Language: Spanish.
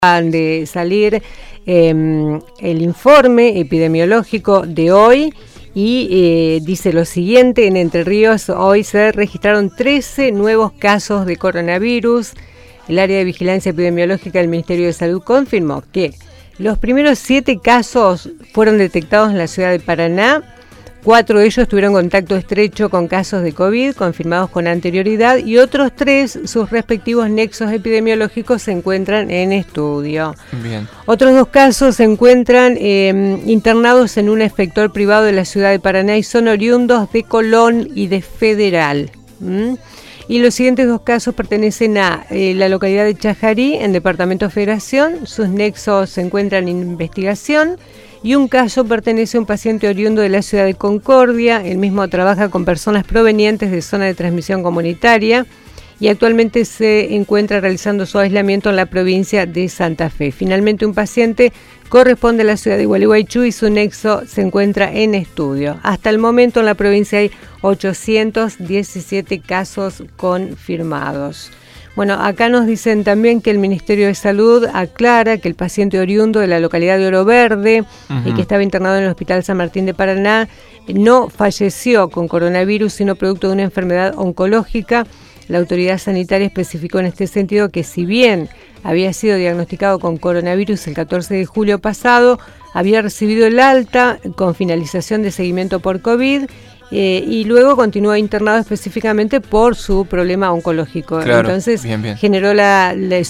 De salir el informe epidemiológico de hoy y dice lo siguiente: en Entre Ríos hoy se registraron 13 nuevos casos de coronavirus. El área de vigilancia epidemiológica del Ministerio de Salud confirmó que los primeros 7 casos fueron detectados en la ciudad de Paraná. 4 de ellos tuvieron contacto estrecho con casos de COVID confirmados con anterioridad y otros 3, sus respectivos nexos epidemiológicos se encuentran en estudio. Bien. Otros 2 casos se encuentran internados en un efector privado de la ciudad de Paraná y son oriundos de Colón y de Federal. Y los siguientes 2 casos pertenecen a la localidad de Chajarí, en departamento Federación. Sus nexos se encuentran en investigación. Y un caso pertenece a un paciente oriundo de la ciudad de Concordia. El mismo trabaja con personas provenientes de zona de transmisión comunitaria y actualmente se encuentra realizando su aislamiento en la provincia de Santa Fe. Finalmente, un paciente corresponde a la ciudad de Gualeguaychú y su nexo se encuentra en estudio. Hasta el momento en la provincia hay 817 casos confirmados. Bueno, acá nos dicen también que el Ministerio de Salud aclara que el paciente oriundo de la localidad de Oro Verde y que estaba internado en el Hospital San Martín de Paraná no falleció con coronavirus, sino producto de una enfermedad oncológica. La autoridad sanitaria especificó en este sentido que si bien había sido diagnosticado con coronavirus el 14 de julio pasado, había recibido el alta con finalización de seguimiento por COVID y luego continuó internado específicamente por su problema oncológico. Claro, entonces bien. generó la